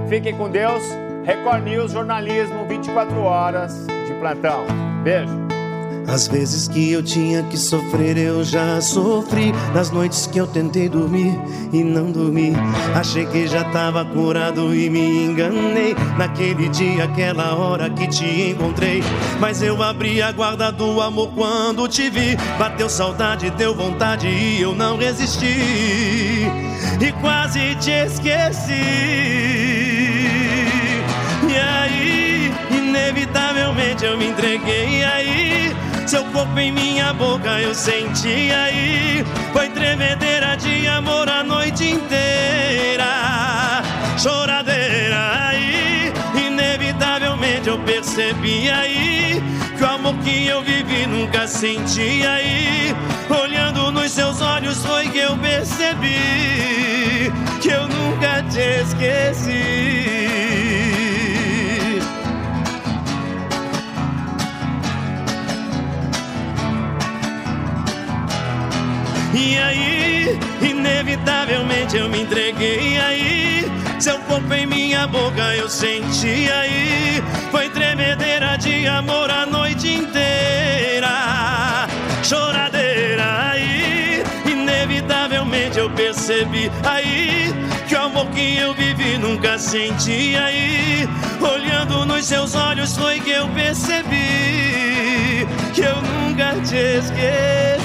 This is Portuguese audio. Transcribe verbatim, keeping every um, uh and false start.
Fiquem com Deus. Record News, jornalismo vinte e quatro horas de plantão. Beijo. As vezes que eu tinha que sofrer, eu já sofri. Nas noites que eu tentei dormir e não dormi. Achei que já tava curado e me enganei. Naquele dia, aquela hora que te encontrei. Mas eu abri a guarda do amor quando te vi. Bateu saudade, deu vontade e eu não resisti. E quase te esqueci. E aí, inevitavelmente eu me entreguei. E aí, seu corpo em minha boca eu senti. Aí, foi tremedeira de amor a noite inteira. Choradeira. Aí, inevitavelmente eu percebi. Aí, que o amor que eu vivi nunca senti. Aí, olhando nos seus olhos foi que eu percebi que eu nunca te esqueci. E aí, inevitavelmente eu me entreguei. E aí, seu corpo em minha boca eu senti. Aí, foi tremedeira de amor a noite inteira. Choradeira. Aí, inevitavelmente eu percebi. Aí, que o amor que eu vivi nunca senti. Aí, olhando nos seus olhos foi que eu percebi que eu nunca te esqueci.